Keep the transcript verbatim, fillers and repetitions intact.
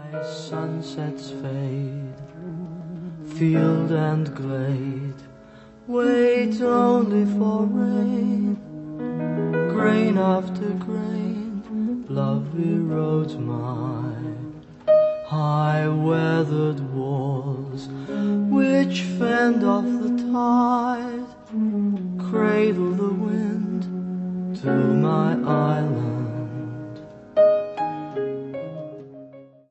Sunsets fade, field and glade wait only for rain. Grain after grain, lovely roads mine, high-weathered walls which fend off the tide, cradle the wind to my island.